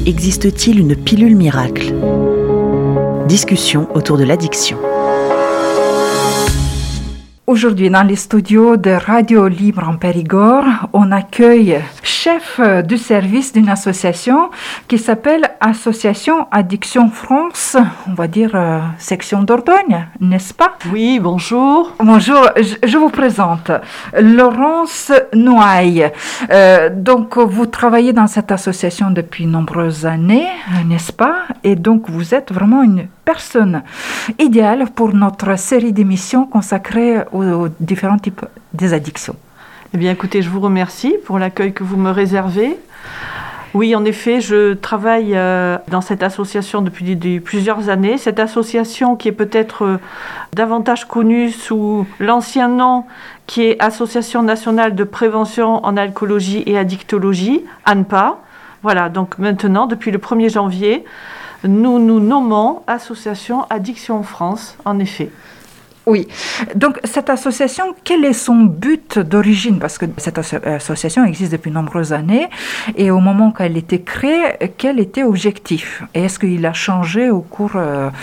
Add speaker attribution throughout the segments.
Speaker 1: Existe-t-il une pilule miracle ? Discussion autour de l'addiction.
Speaker 2: Aujourd'hui, dans les studios de Radio Libre en Périgord, on accueille chef du service d'une association qui s'appelle Association Addiction France, on va dire section Dordogne, n'est-ce pas?
Speaker 3: Oui, bonjour.
Speaker 2: Bonjour, je vous présente Laurence Noailles. Donc, vous travaillez dans cette association depuis nombreuses années, n'est-ce pas? Et donc, vous êtes vraiment une personne idéale pour notre série d'émissions consacrées aux différents types des addictions.
Speaker 3: Eh bien, écoutez, je vous remercie pour l'accueil que vous me réservez. Oui, en effet, je travaille dans cette association depuis plusieurs années. Cette association qui est peut-être davantage connue sous l'ancien nom qui est Association nationale de prévention en alcoolologie et addictologie, ANPA. Voilà, donc maintenant, depuis le 1er janvier, nous nous nommons Association Addiction France, en effet.
Speaker 2: Oui. Donc, cette association, quel est son but d'origine? Parce que cette association existe depuis de nombreuses années. Et au moment qu'elle était créée, quel était l'objectif? Et est-ce qu'il a changé au cours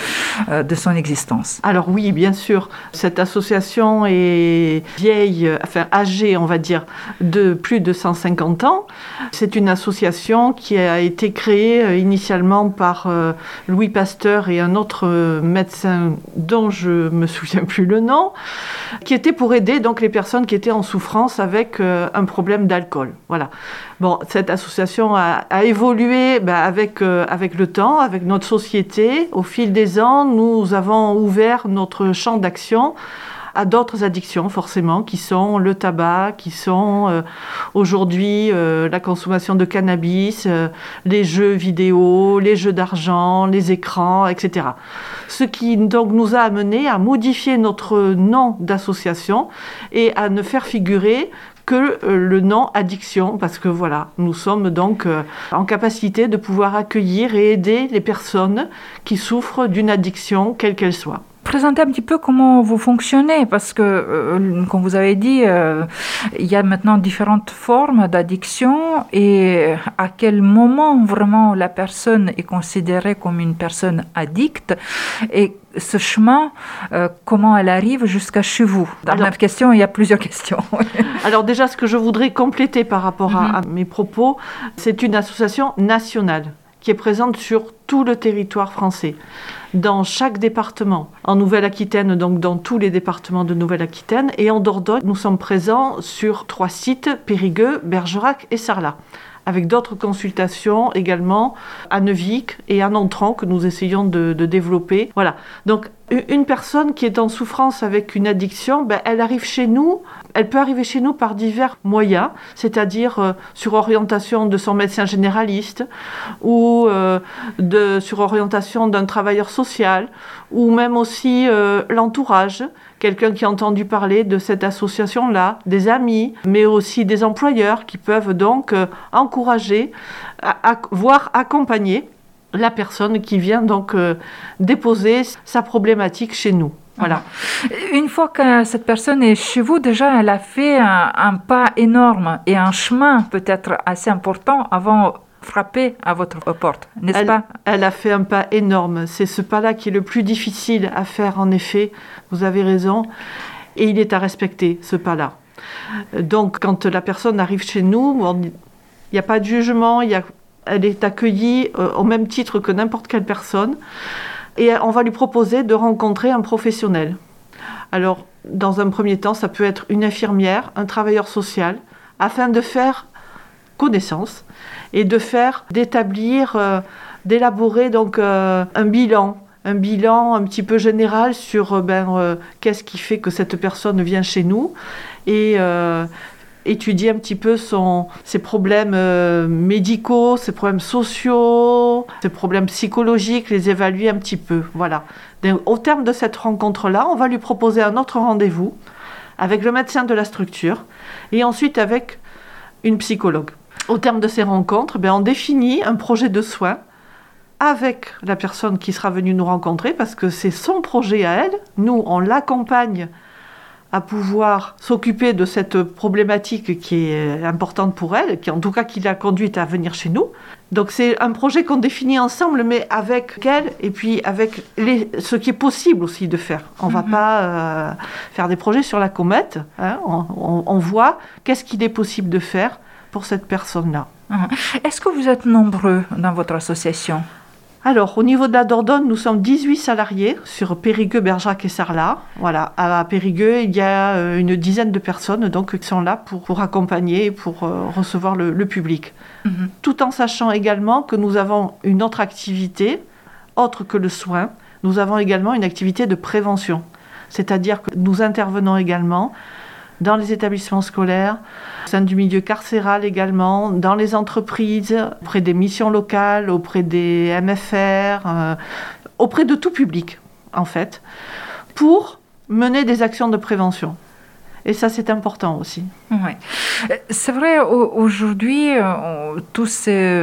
Speaker 2: de son existence?
Speaker 3: Alors oui, bien sûr. Cette association est vieille, âgée, on va dire, de plus de 150 ans. C'est une association qui a été créée initialement par Louis Pasteur et un autre médecin dont je me souviens plus le nom, qui était pour aider donc les personnes qui étaient en souffrance avec un problème d'alcool. Voilà. Bon, cette association a évolué avec le temps, avec notre société. Au fil des ans, nous avons ouvert notre champ d'action à d'autres addictions, forcément, qui sont le tabac, qui sont aujourd'hui la consommation de cannabis, les jeux vidéo, les jeux d'argent, les écrans, etc. Ce qui donc nous a amené à modifier notre nom d'association et à ne faire figurer que le nom addiction, parce que voilà, nous sommes donc en capacité de pouvoir accueillir et aider les personnes qui souffrent d'une addiction, quelle qu'elle soit.
Speaker 2: Présentez un petit peu comment vous fonctionnez, parce que, comme vous avez dit, il y a maintenant différentes formes d'addiction et à quel moment vraiment la personne est considérée comme une personne addicte et ce chemin, comment elle arrive jusqu'à chez vous? Dans la même question, il y a plusieurs questions.
Speaker 3: Alors déjà, ce que je voudrais compléter par rapport à mes propos, c'est une association nationale qui est présente sur tout le territoire français, dans chaque département. En Nouvelle-Aquitaine, donc dans tous les départements de Nouvelle-Aquitaine, et en Dordogne, nous sommes présents sur 3 sites, Périgueux, Bergerac et Sarlat, avec d'autres consultations également à Neuvic et à Nontron que nous essayons de développer. Voilà. Donc, une personne qui est en souffrance avec une addiction, elle arrive chez nous, elle peut arriver chez nous par divers moyens, c'est-à-dire sur orientation de son médecin généraliste ou sur orientation d'un travailleur social ou même aussi l'entourage, quelqu'un qui a entendu parler de cette association-là, des amis, mais aussi des employeurs qui peuvent donc encourager, voire accompagner la personne qui vient donc déposer sa problématique chez nous. Voilà.
Speaker 2: Une fois que cette personne est chez vous, déjà, elle a fait un pas énorme et un chemin peut-être assez important avant frapper à votre porte, n'est-ce pas?
Speaker 3: Elle a fait un pas énorme. C'est ce pas-là qui est le plus difficile à faire, en effet. Vous avez raison. Et il est à respecter, ce pas-là. Donc, quand la personne arrive chez nous, il n'y a pas de jugement, elle est accueillie au même titre que n'importe quelle personne. Et on va lui proposer de rencontrer un professionnel. Alors, dans un premier temps, ça peut être une infirmière, un travailleur social, afin de faire connaissance et d'élaborer donc un bilan un petit peu général sur qu'est-ce qui fait que cette personne vient chez nous et étudier un petit peu ses problèmes médicaux, ses problèmes sociaux, ses problèmes psychologiques, les évaluer un petit peu. Voilà. Donc, au terme de cette rencontre-là, on va lui proposer un autre rendez-vous avec le médecin de la structure et ensuite avec une psychologue. Au terme de ces rencontres, on définit un projet de soins avec la personne qui sera venue nous rencontrer parce que c'est son projet à elle. Nous, on l'accompagne à pouvoir s'occuper de cette problématique qui est importante pour elle, qui l'a conduite à venir chez nous. Donc c'est un projet qu'on définit ensemble, mais avec elle et puis avec ce qui est possible aussi de faire. On ne va pas faire des projets sur la comète, hein. On voit qu'est-ce qu'il est possible de faire pour cette personne-là.
Speaker 2: Est-ce que vous êtes nombreux dans votre association ?
Speaker 3: Alors, au niveau de la Dordogne, nous sommes 18 salariés sur Périgueux, Bergerac et Sarlat. Voilà, à Périgueux, il y a une dizaine de personnes donc, qui sont là pour accompagner, pour recevoir le public. Tout en sachant également que nous avons une autre activité, autre que le soin. Nous avons également une activité de prévention. C'est-à-dire que nous intervenons également dans les établissements scolaires, au sein du milieu carcéral également, dans les entreprises, auprès des missions locales, auprès des MFR, auprès de tout public, en fait, pour mener des actions de prévention. Et ça, c'est important aussi.
Speaker 2: Oui. C'est vrai, aujourd'hui, tous ces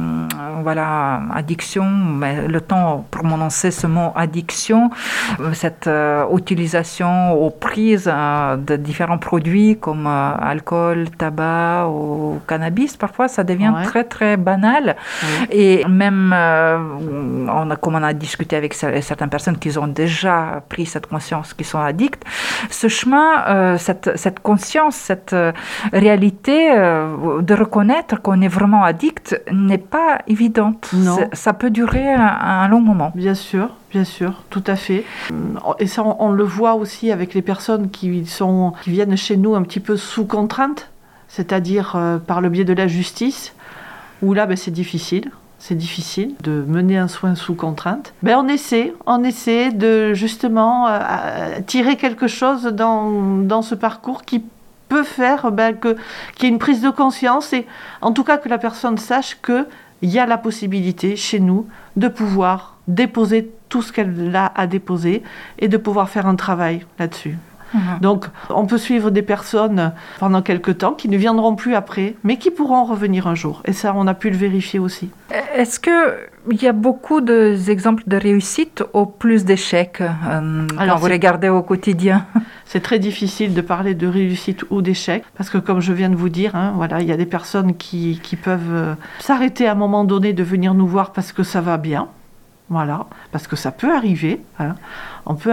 Speaker 2: addictions, mais le temps pour prononcer ce mot addiction, cette utilisation ou prise de différents produits comme alcool, tabac ou cannabis, parfois ça devient très très banal. Oui. Et même, comme on a discuté avec certaines personnes qui ont déjà pris cette conscience, qui sont addictes, ce chemin, cette conscience, cette réalité de reconnaître qu'on est vraiment addict n'est pas évidente.
Speaker 3: Non.
Speaker 2: Ça peut durer un long moment.
Speaker 3: Bien sûr, tout à fait. Et ça, on le voit aussi avec les personnes qui viennent chez nous un petit peu sous contrainte, c'est-à-dire par le biais de la justice, où là, c'est difficile. C'est difficile de mener un soin sous contrainte. On essaie de justement tirer quelque chose dans ce parcours qui peut faire qu'il y ait une prise de conscience et en tout cas que la personne sache qu'il y a la possibilité chez nous de pouvoir déposer tout ce qu'elle a à déposer et de pouvoir faire un travail là-dessus. Donc, on peut suivre des personnes pendant quelques temps qui ne viendront plus après, mais qui pourront revenir un jour. Et ça, on a pu le vérifier aussi.
Speaker 2: Est-ce qu'il y a beaucoup d'exemples de réussite ou plus d'échecs quand vous regardez au quotidien ?
Speaker 3: C'est très difficile de parler de réussite ou d'échec, parce que comme je viens de vous dire, il y a des personnes qui peuvent s'arrêter à un moment donné de venir nous voir parce que ça va bien. Voilà, parce que ça peut arriver. On peut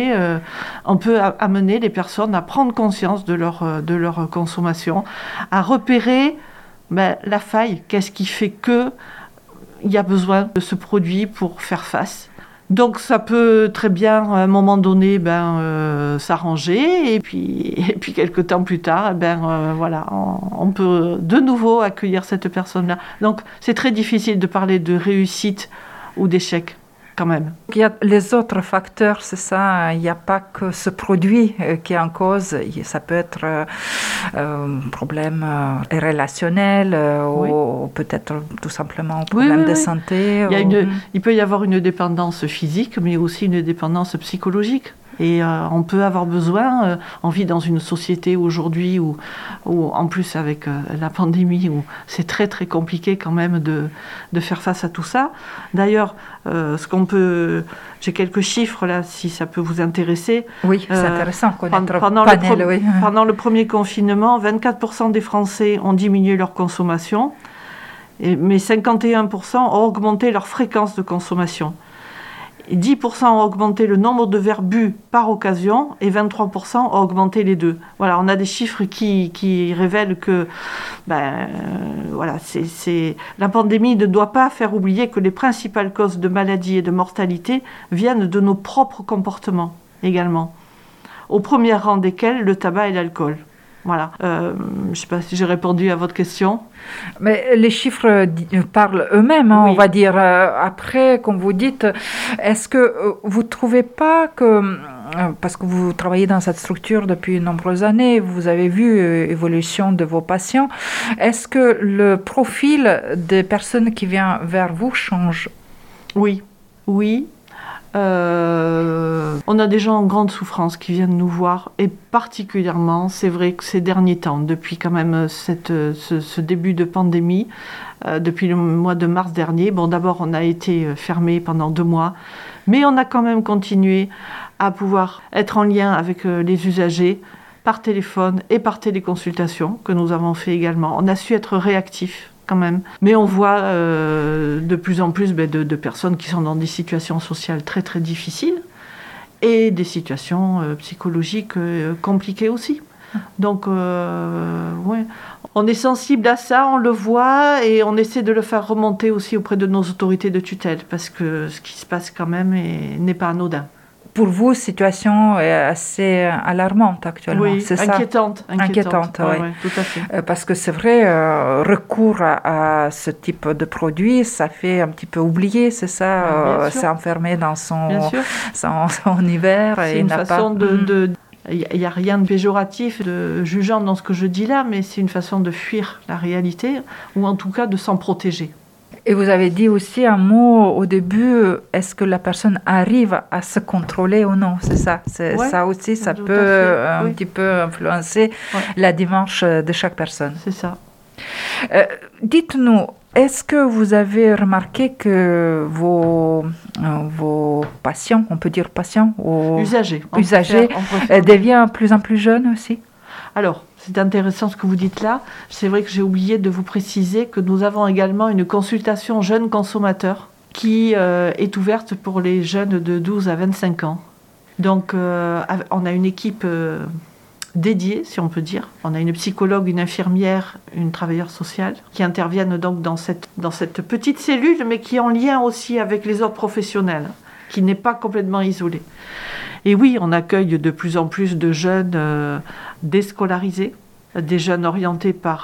Speaker 3: amener les personnes à prendre conscience de leur consommation, à repérer la faille. Qu'est-ce qui fait qu'il y a besoin de ce produit pour faire face ? Donc ça peut très bien, à un moment donné, s'arranger. Et puis quelques temps plus tard, on peut de nouveau accueillir cette personne-là. Donc c'est très difficile de parler de réussite ou d'échec, quand même.
Speaker 2: Il y a les autres facteurs, c'est ça, il n'y a pas que ce produit qui est en cause, ça peut être un problème relationnel ou peut-être tout simplement un problème de santé.
Speaker 3: Il peut y avoir une dépendance physique, mais aussi une dépendance psychologique. Et on peut avoir besoin, on vit dans une société aujourd'hui où en plus avec la pandémie, où c'est très très compliqué quand même de faire face à tout ça. D'ailleurs, j'ai quelques chiffres là, si ça peut vous intéresser.
Speaker 2: Oui, c'est intéressant.
Speaker 3: Pendant le premier confinement, 24% des Français ont diminué leur consommation, mais 51% ont augmenté leur fréquence de consommation. 10% ont augmenté le nombre de verres bu par occasion et 23% ont augmenté les deux. Voilà, on a des chiffres qui révèlent que la pandémie ne doit pas faire oublier que les principales causes de maladies et de mortalité viennent de nos propres comportements également, au premier rang desquels le tabac et l'alcool. Voilà. Je ne sais pas si j'ai répondu à votre question.
Speaker 2: Mais les chiffres parlent eux-mêmes, on va dire. Après, comme vous dites, est-ce que vous ne trouvez pas que, parce que vous travaillez dans cette structure depuis de nombreuses années, vous avez vu l'évolution de vos patients, est-ce que le profil des personnes qui viennent vers vous change ?
Speaker 3: Oui. On a des gens en grande souffrance qui viennent nous voir et particulièrement, c'est vrai que ces derniers temps, depuis quand même ce début de pandémie, depuis le mois de mars dernier, d'abord on a été fermé pendant 2 mois, Mais on a quand même continué à pouvoir être en lien avec les usagers par téléphone et par téléconsultation, que nous avons fait également. On a su être réactifs quand même. Mais on voit de plus en plus de personnes qui sont dans des situations sociales très très difficiles et des situations psychologiques compliquées aussi. Donc, ouais, on est sensible à ça, on le voit et on essaie de le faire remonter aussi auprès de nos autorités de tutelle parce que ce qui se passe quand même n'est pas anodin.
Speaker 2: Pour vous, la situation est assez alarmante actuellement,
Speaker 3: oui,
Speaker 2: c'est
Speaker 3: inquiétante,
Speaker 2: ça? Inquiétante, oui.
Speaker 3: Ouais, tout à fait.
Speaker 2: Parce que c'est vrai, recours à ce type de produit, ça fait un petit peu oublier, c'est ça, s'enfermer dans son univers.
Speaker 3: C'est une façon il n'y a rien de péjoratif, de jugeant dans ce que je dis là, mais c'est une façon de fuir la réalité, ou en tout cas de s'en protéger.
Speaker 2: Et vous avez dit aussi un mot au début, est-ce que la personne arrive à se contrôler ou non? C'est ça, ça aussi, ça peut un petit peu influencer la démarche de chaque personne.
Speaker 3: C'est ça.
Speaker 2: Dites-nous, est-ce que vous avez remarqué que vos patients, on peut dire patients, ou
Speaker 3: usagers,
Speaker 2: deviennent plus en plus jeunes aussi?
Speaker 3: Alors, c'est intéressant ce que vous dites là. C'est vrai que j'ai oublié de vous préciser que nous avons également une consultation jeunes consommateurs qui est ouverte pour les jeunes de 12 à 25 ans. Donc, on a une équipe dédiée, si on peut dire. On a une psychologue, une infirmière, une travailleuse sociale qui interviennent donc dans cette petite cellule, mais qui est en lien aussi avec les autres professionnels, qui n'est pas complètement isolée. Et oui, on accueille de plus en plus de jeunes déscolarisés, des jeunes orientés par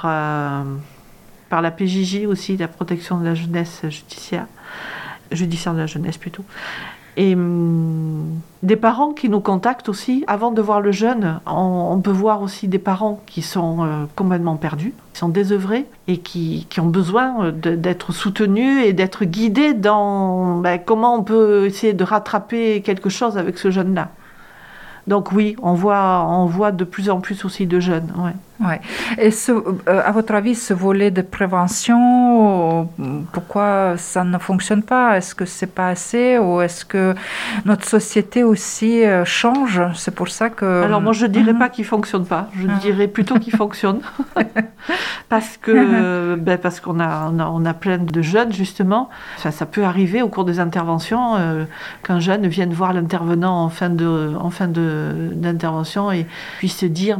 Speaker 3: la PJJ aussi, la protection de la jeunesse judiciaire de la jeunesse plutôt. Et des parents qui nous contactent aussi. Avant de voir le jeune, on peut voir aussi des parents qui sont complètement perdus, qui sont désœuvrés et qui ont besoin d'être soutenus et d'être guidés dans comment on peut essayer de rattraper quelque chose avec ce jeune-là. Donc oui, on voit de plus en plus aussi de jeunes. Ouais.
Speaker 2: Ouais. Et à votre avis, ce volet de prévention, pourquoi ça ne fonctionne pas? Est-ce que c'est pas assez ou est-ce que notre société aussi change? C'est pour ça que...
Speaker 3: Alors moi, je dirais pas qu'il fonctionne pas. Je dirais plutôt qu'il fonctionne. parce qu'on a plein de jeunes, justement. Ça peut arriver au cours des interventions qu'un jeune vienne voir l'intervenant en fin d'intervention et puisse se dire,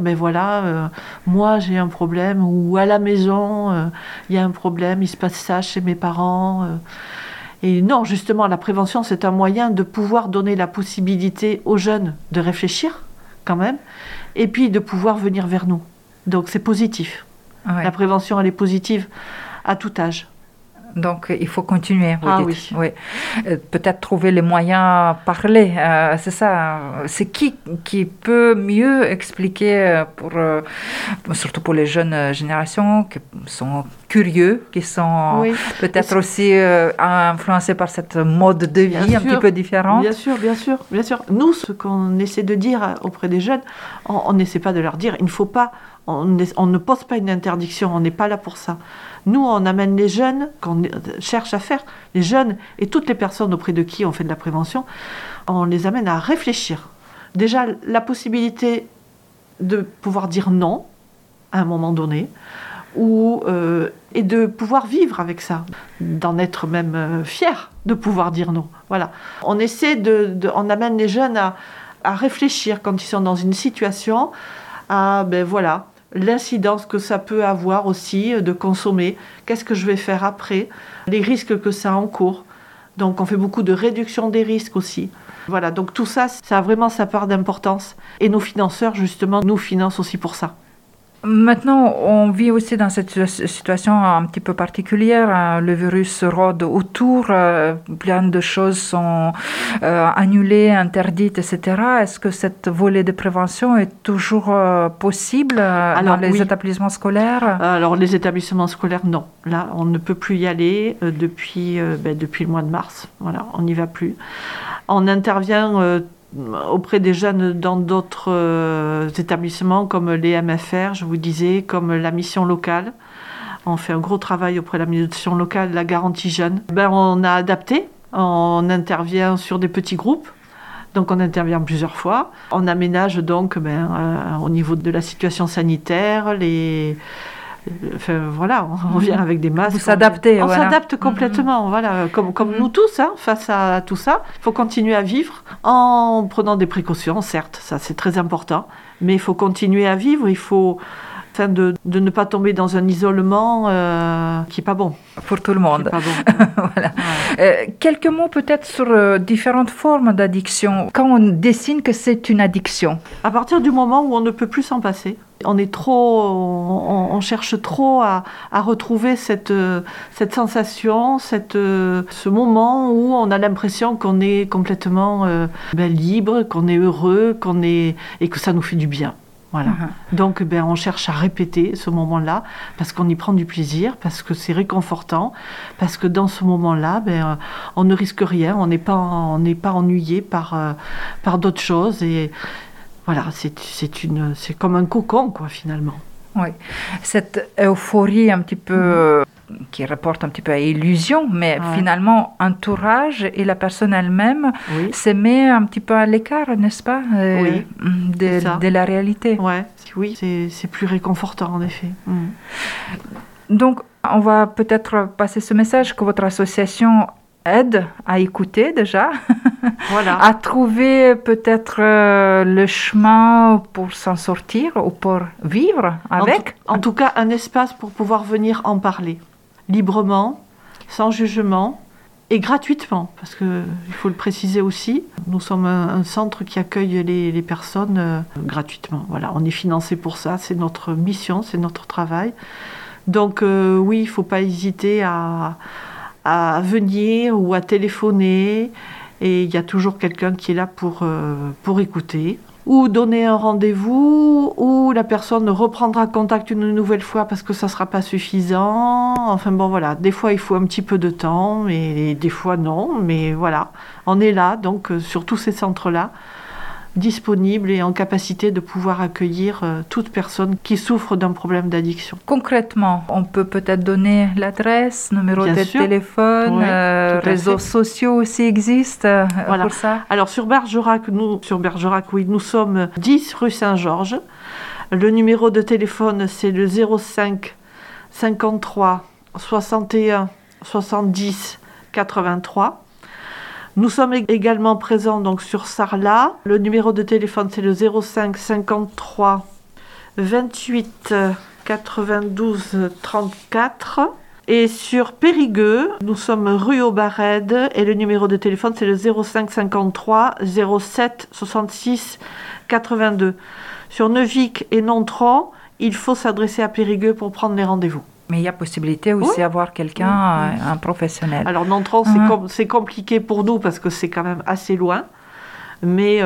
Speaker 3: moi j'ai un problème, ou à la maison il y a un problème, il se passe ça chez mes parents. Et non, justement, la prévention, c'est un moyen de pouvoir donner la possibilité aux jeunes de réfléchir quand même, et puis de pouvoir venir vers nous. Donc c'est positif. Ouais. La prévention, elle est positive à tout âge.
Speaker 2: Donc, il faut continuer, vous dites.
Speaker 3: Oui.
Speaker 2: Peut-être trouver les moyens, parler, c'est ça. C'est qui peut mieux expliquer, surtout pour les jeunes générations, qui sont curieux, qui sont peut-être aussi influencés par cette mode de vie un petit peu différente.
Speaker 3: Bien sûr. Nous, ce qu'on essaie de dire auprès des jeunes, on n'essaie pas de leur dire, il ne faut pas, on ne pose pas une interdiction, on n'est pas là pour ça. Nous, on amène les jeunes, qu'on cherche à faire, les jeunes et toutes les personnes auprès de qui on fait de la prévention, on les amène à réfléchir. Déjà, la possibilité de pouvoir dire non à un moment donné, et de pouvoir vivre avec ça, d'en être même fier de pouvoir dire non. Voilà. On essaie on amène les jeunes à réfléchir quand ils sont dans une situation, l'incidence que ça peut avoir aussi de consommer, qu'est-ce que je vais faire après, les risques que ça encourt. Donc on fait beaucoup de réduction des risques aussi. Voilà, donc tout ça, ça a vraiment sa part d'importance. Et nos financeurs, justement, nous financent aussi pour ça.
Speaker 2: Maintenant, on vit aussi dans cette situation un petit peu particulière. Le virus rôde autour, plein de choses sont annulées, interdites, etc. Est-ce que cette volet de prévention est toujours possible dans les établissements scolaires?
Speaker 3: Alors, les établissements scolaires, non. Là, on ne peut plus y aller depuis le mois de mars. Voilà, on n'y va plus. On intervient auprès des jeunes dans d'autres établissements comme les MFR, je vous disais, comme la mission locale. On fait un gros travail auprès de la mission locale, la garantie jeune. On a adapté On intervient sur des petits groupes. Donc on intervient plusieurs fois. On aménage donc au niveau de la situation sanitaire, on vient avec des masques.
Speaker 2: Vous s'adaptez.
Speaker 3: On s'adapte complètement, comme nous tous, face à tout ça. Il faut continuer à vivre en prenant des précautions, certes, ça c'est très important, mais il faut continuer à vivre, il faut de ne pas tomber dans un isolement qui n'est pas bon.
Speaker 2: Pour tout le monde.
Speaker 3: Qui est pas bon.
Speaker 2: Voilà. Quelques mots peut-être sur différentes formes d'addiction. Quand on dessine que c'est une addiction.
Speaker 3: À partir du moment où on ne peut plus s'en passer, on cherche trop à retrouver cette sensation, ce moment où on a l'impression qu'on est complètement libre, qu'on est heureux, et que ça nous fait du bien. Voilà. Donc on cherche à répéter ce moment-là parce qu'on y prend du plaisir, parce que c'est réconfortant, parce que dans ce moment-là, on ne risque rien, on n'est pas ennuyé par d'autres choses et voilà, c'est comme un cocon quoi finalement.
Speaker 2: Oui, cette euphorie un petit peu qui rapporte un petit peu à illusion, mais finalement entourage et la personne elle-même se met un petit peu à l'écart, n'est-ce pas, de la réalité.
Speaker 3: Oui, c'est plus réconfortant en effet.
Speaker 2: Donc, on va peut-être passer ce message que votre association aide à écouter déjà, à trouver peut-être le chemin pour s'en sortir ou pour vivre avec.
Speaker 3: En tout cas, un espace pour pouvoir venir en parler librement, sans jugement et gratuitement, parce qu'il faut le préciser aussi, nous sommes un centre qui accueille les personnes gratuitement. Voilà, on est financé pour ça, c'est notre mission, c'est notre travail. Donc oui, il ne faut pas hésiter à venir ou à téléphoner, et il y a toujours quelqu'un qui est là pour écouter, ou donner un rendez-vous, ou la personne reprendra contact une nouvelle fois parce que ça ne sera pas suffisant. Enfin bon voilà, des fois il faut un petit peu de temps, et des fois non, mais voilà, on est là, donc sur tous ces centres-là, disponible et en capacité de pouvoir accueillir toute personne qui souffre d'un problème d'addiction.
Speaker 2: Concrètement, on peut peut-être donner l'adresse, numéro de téléphone, réseaux sociaux aussi existent pour ça.
Speaker 3: Alors sur Bergerac, nous sommes 10 rue Saint-Georges. Le numéro de téléphone, c'est le 05 53 61 70 83. Nous sommes également présents donc sur Sarlat. Le numéro de téléphone, c'est le 05 53 28 92 34. Et sur Périgueux, nous sommes rue Aubarède et le numéro de téléphone, c'est le 05 53 07 66 82. Sur Neuvic et Nontron, il faut s'adresser à Périgueux pour prendre les rendez-vous.
Speaker 2: Mais il y a possibilité aussi d'avoir quelqu'un, un professionnel.
Speaker 3: Alors Nontron, c'est compliqué pour nous parce que c'est quand même assez loin. Mais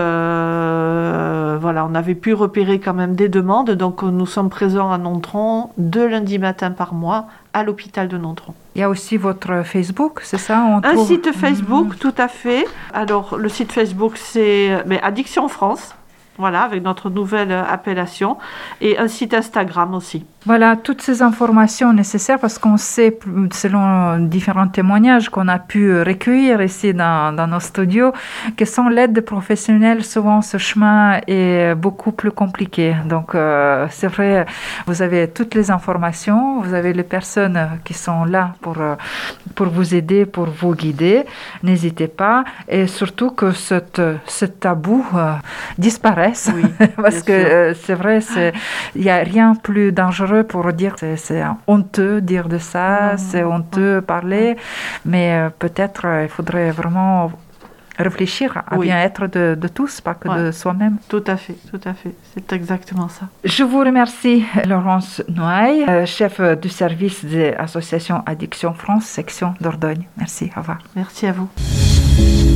Speaker 3: on avait pu repérer quand même des demandes. Donc nous sommes présents à Nontron 2 lundis matins par mois à l'hôpital de Nontron.
Speaker 2: Il y a aussi votre Facebook, c'est ça?
Speaker 3: Un site Facebook, tout à fait. Alors le site Facebook, c'est Addiction France. Voilà, avec notre nouvelle appellation, et un site Instagram aussi.
Speaker 2: Voilà, toutes ces informations nécessaires parce qu'on sait, selon différents témoignages qu'on a pu recueillir ici dans nos studios, que sans l'aide de professionnels, souvent ce chemin est beaucoup plus compliqué. Donc, c'est vrai, vous avez toutes les informations, vous avez les personnes qui sont là pour vous aider, pour vous guider. N'hésitez pas, et surtout que ce tabou disparaisse, parce que c'est vrai, il n'y a rien plus dangereux pour dire c'est honteux dire de ça, c'est honteux parler, mais peut-être il faudrait vraiment réfléchir à bien-être de tous, pas que de soi-même.
Speaker 3: Tout à fait, c'est exactement ça.
Speaker 2: Je vous remercie, Laurence Noailles, chef du service de l'association Addiction France, section Dordogne. Merci, au revoir.
Speaker 3: Merci à vous.